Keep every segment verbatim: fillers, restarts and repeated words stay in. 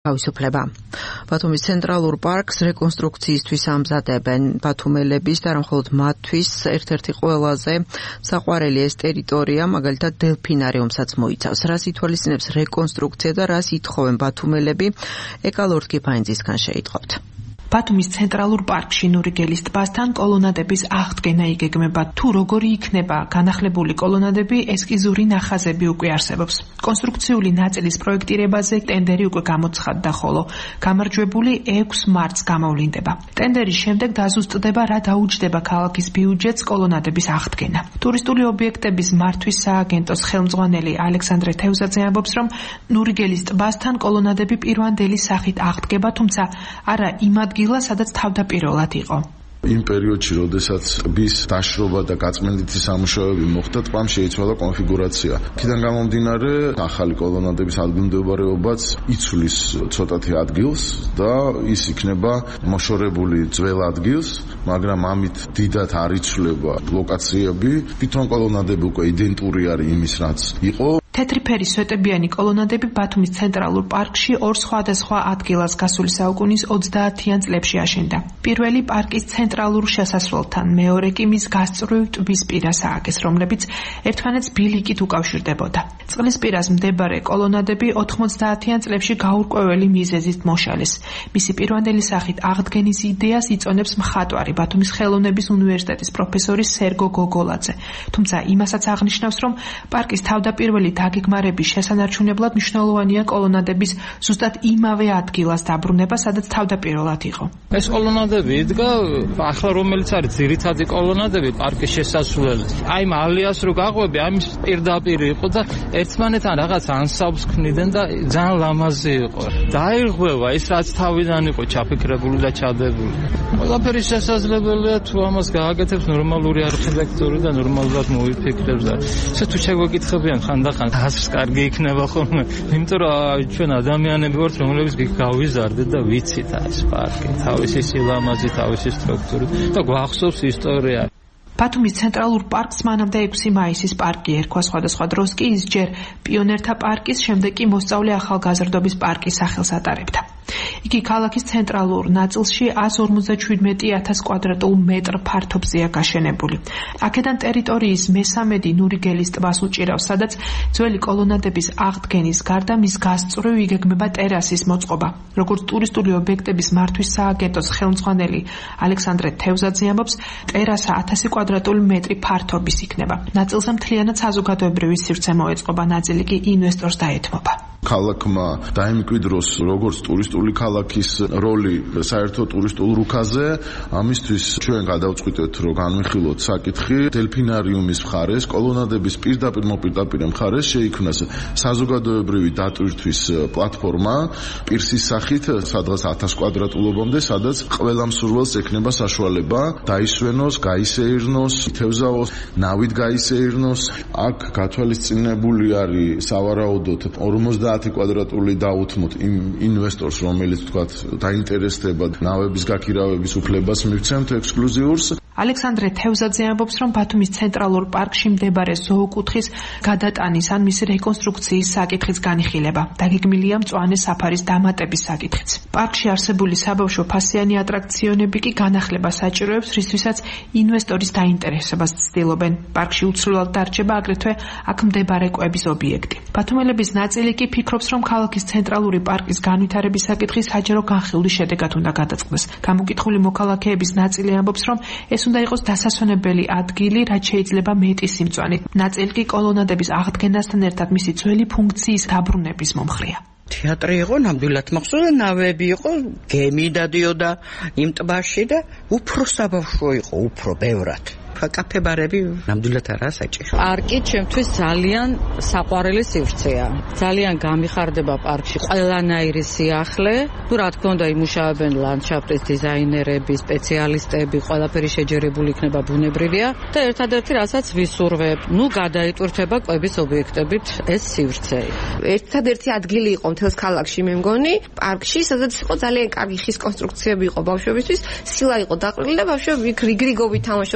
თავისუფლება. ბათუმის ცენტრალურ პარკს რეკონსტრუქციისთვის ამზადებენ ბათუმელების და მხოლოდ მათთვის ერთ-ერთი ყველაზე საყვარელი ეს ტერიტორია, მაგალითად დელფინარიუმსაც მოიცავს. რას ითვალისწინებს რეკონსტრუქცია და რას ითხოვენ ბათუმელები? ეკალორდ კიფაინძისგან შეიტყობთ. ბათუმის ცენტრალურ პარკში ნურიგელის ტბასთან კოლონადების აღდგენა იგეგმება. თუ როგორი იქნება განახლებული კოლონადები, ესკიზური ნახაზები უკვე არსებობს. კონსტრუქციული ნაწილის პროექტირებაზე ტენდერი უკვე გამოცხადდა, ხოლო გამარჯვებული ექვსი მარტს გამოვლინდება. ტენდერის შემდეგ დაზუსტდება, რა დაუჯდება ქალაქის ბიუჯეტს კოლონადების აღდგენა. ტურისტული ობიექტების მართვის სააგენტოს ხელმძღვანელი ალექსანდრე თევზაძე ამბობს, რომ ნურიგელის ტბასთან კოლონადები პირვანდელი სახით აღდგება, თუმცა არა იმ ადგილას, სადაც თავდაპირველად იყო. იმ პერიოდში, როდესაც ტბის დაშრობა და გაწმენდითი სამუშაოები მოხდა, ტბამ შეიცვალა კონფიგურაცია. აქედან გამომდინარე, ახალი კოლონადების ადგილმდებარეობაც იცვლის ცოტათი ადგილს და ის იქნება მოშორებული ძველ ადგილს, მაგრამ ამით დიდად არ იცვლება ლოკაციები. თვითონ კოლონადები უკვე იდენტური არის იმის, რაც იყო. თეთრი ფერის სვეტებიანი კოლონადები ბათუმის ცენტრალურ პარკში ორ სხვადასხვა ადგილას გასული საუკუნის ოცდაათიან წლებში აშენდა. პირველი პარკის ცენტრალურ შესასვლელთან, მეორე კი მის გასწვრივ ტბის პირას ააგეს, რომლებიც ერთმანეთს ბილიკით უკავშირდებოდა. წყლის პირას მდებარე კოლონადები ოთხმოცდაათიან წლებში გაურკვეველი მიზეზით მოშალეს. მისი პირვანდელი სახით აღდგენის იდეას იწონებს მხატვარი ბათუმის ხელოვნების უნივერსიტეტის პროფესორი სერგო გოგოლაძე. თუმცა იმასაც აღნიშნავს, რომ პარკის თავდაპირველი დაგეგმარების შესანარჩუნებლად მნიშვნელოვანია კოლონადების ზუსტად იმავე ადგილას დაბრუნება, სადაც თავდაპირველად იყო. ეს კოლონადები იდგა ახლა რომელიც არის ძირითადი კოლონადები პარკის შესასვლელს. აი ამ ალიას რო გაყვები, ამის პირდაპირ იყო და ერთმანეთთან რაღაც ანსამბლს ქმნიდნენ და ძალიან ლამაზი იყო. დაირღვევა ის რაც თავიდან იყო ჩაფიქრებული და ჩადებული. ყველაფერი შესაძლებელია თუ ამას გააკეთებს ნორმალური არქიტექტორი და ნორმალურად მოიფიქრებს და ესე თუ შეგვეკითხებიან ხანდახან აზრს კარგი იქნება ხოლმე, იმიტომ რომ ჩვენ ადამიანები ვართ, რომლებიც გავიზარდეთ და ვიცით ეს პარკი, თავისი სილამაზით, თავისი სტრუქტურით და გვახსოვს ისტორია. ბათუმის ცენტრალურ პარკს მანამდე ექვსი მაისის პარკი ერქვა, სხვადასხვა დროს კი ის ჯერ პიონერთა პარკის, შემდეგ კი მოსწავლე ახალგაზრდობის პარკის სახელს ატარებდა. იგი ქალაქის ცენტრალურ ნაწილში εκατს ორმოცდაშვიდმეტი ათას კვადრატულ მეტრ ფართობზეა გაშენებული. აქედან ტერიტორიის მესამედი ნურიგელის ტბას უჭირავს, სადაც ძველი კოლონადების აღდგენის გარდა მის გასწვრივ იგეგმება ტერასის მოწყობა. როგორც ტურისტული ობიექტების მართვის სააგენტოს ხელმძღვანელი ალექსანდრე თევზაძე ამბობს, ტერასა ათასი კვადრატული მეტრი ფართობის იქნება. ნაწილზე მთლიანად საზოგადოებრივი სივრცე მოეწყობა, ნაწილი კი ინვესტორს დაეთმობა. ქალაქმა დაიმკვიდროს როგორც ტურისტული ქალაქის როლი საერთო ტურისტულ რუკაზე, ამისთვის ჩვენ გადავწყვიტეთ, რომ განვიხილოთ საკითხი დელფინარიუმის მხარეს, კოლონადების პირდაპირ მოპირდაპირ მხარეს შეიქმნას საზოგადოებრივი დატვირთვის პლატფორმა პირსის სახით, სადღაც ათას კვადრატულობამდე, სადაც ყველა მსურველს ექნება საშუალება დაისვენოს, გაისეირნოს, ითევზაოს, ნავით გაისეირნოს. აქ გათვალისწინებული არის სავარაუდოდ ორმოცდაათი კვადრატული დაუთმოთ იმ ინვესტორს, რომელიც თქვათ დაინტერესდება ნავების გაქირავების უფლებას მივცემთ ექსკლუზიურს. ალექსანდრე თევზაძე ამბობს, რომ ბათუმის ცენტრალურ პარკში მდებარე ზოოკუთხის გადატანის ან მისი რეკონსტრუქციის საკითხიც განიხილება. დაგეგმილია მწვანე საფარის დამატების საკითხიც. პარკში არსებული საბავშვო ფასიანი ატრაქციონები კი განახლებას საჭიროებს, რისთვისაც ინვესტორის დაინტერესებას ცდილობენ. პარკში უცვლელად დარჩება აგრეთვე აქ მდებარე კვების ობიექტი. ბათუმელების ნაწილი კი ფიქრობს, რომ ქალაქის ცენტრალური პარკის განვითარების საკითხი საჯარო განხილვის შედეგად უნდა გადაწყდეს. გამოკითხული მოქალაქეების ნაწილი ამბობს, რომ ეს უნდა იყოს დასასვენებელი ადგილი, რაც შეიძლება მეტი სიმწვანით. ნაწილი კი კოლონადების აღდგენასთან ერთად მისი ძველი ფუნქციის დაბრუნების მომხრეა. თეატრი იყო, ნამდვილად მახსოვს, ნავები იყო, გემი დადიოდა იმ ტბაში და უფრო საბავშვო იყო, უფრო ბევრად. კაფე-ბარები ნამდვილად არა საჭირო. პარკი ჩემთვის ძალიან საყვარელი სივრცეა. ძალიან გამიხარდება პარკში ყველანაირი სიახლე. თუ რა თქმა უნდა იმუშავებენ ლანდშაფტის დიზაინერები, სპეციალისტები, ყველაფერი შეჯერებული იქნება ბუნებრივია და ერთადერთი რასაც ვისურვებ, ნუ გადაიტვირთება კვების ობიექტებით ეს სივრცე. ერთადერთი ადგილი იყო მთელს ქალაქში, მე მგონი, პარკში, სადაც იყო ძალიან კარგი ხის კონსტრუქციები იყო ბავშვებისთვის, სილა იყო დაყრილი და ბავშვები რიგრიგობით თამაშობდნენ.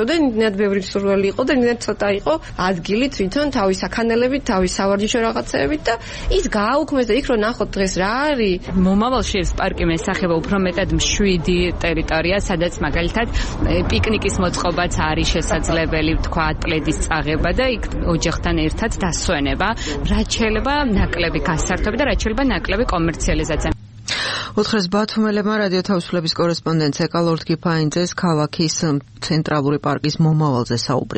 იმდენად ბევრი მსურველი იყო და იმდენად ცოტა იყო ადგილი თვითონ თავის საქანელებით, თავის სავარჯიშო რაღაცეებით და ის გააუქმეს და იქ რო ნახოთ დღეს რა არის. მომავალში ეს პარკი მესახება უფრო მეტად მშვიდი ტერიტორია, სადაც მაგალითად პიკნიკის მოწყობაც არის შესაძლებელი, თქვათ, პლედის წაღება და იქ ოჯახთან ერთად დასვენება, რაც შეიძლება ნაკლები გასართობი და რაც შეიძლება ნაკლები კომერციალიზაცია. უთხრეს ბათუმელებმა რადიო თავისუფლების კორესპონდენტ ეკალორდ კიფაინძეს ქალაქის ცენტრალური პარკის მომავალზე საუბრი.